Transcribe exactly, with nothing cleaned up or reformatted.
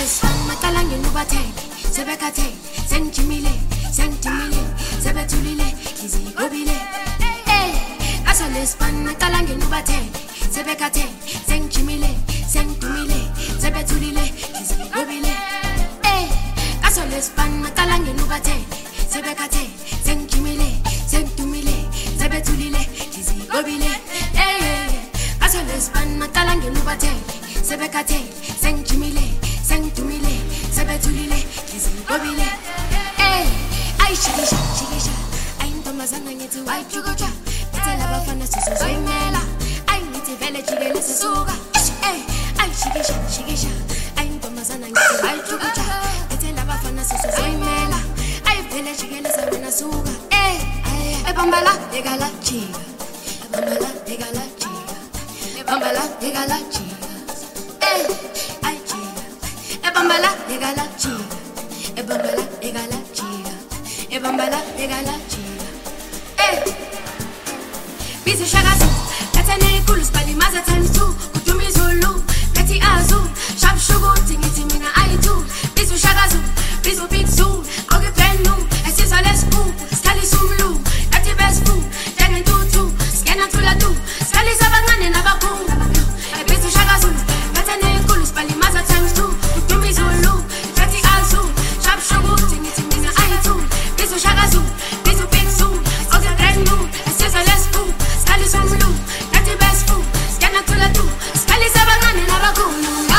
lesifana maqala ngenubathele sebekhathele sengijimile sengijimile sebethulile ngizigobile eh aso lesifana maqala ngenubathele sebekhathele sengijimile sengidumile sebethulile ngizigobile eh aso lesifana maqala ngenubathele sebekhathele sengijimile sengidumile sebethulile ngizigobile eh aso lesifana maqala ngenubathele sebekhathele sengijimile sengidumile sebethulile ngizigobile eh ayishikisha shikisha ayintombazana ngithi wayijukuja ngithela abafana sizozoyimela ayingithi vele jikele sisuka eh ayishikisha shikisha ayintombazana ngithi wayijukuja ngithela abafana sizozoyimela ayivele jikele sabona suka eh ebambala ekala jika ebambala ekala jika ebambala ekala jika eh ay jika ebambala ekala jika ebambala ekala jika ebambala ekala jika eh bizi shakazi kathane ikhulu sibalimaza times two kuduma izulu kathi azu shap shukuthi ngithi mina ayitu bizi shakazi bizi big zoo okay brand new asizwa lesiphu sikhalisa umlu kathi best food njengentutu skena thula tu sikhalisa abancane nabakhulu bizi shakazi kathane ikhulu sibalimaza times two kuduma izulu kathi azu shap shukuthi ngithi mina ayitu bizi shakazi bizi big zoo okay brand new asizwa lesiphu sikhalisa umlu kathi best food skena thula tu sikhalisa abancane nabakhulu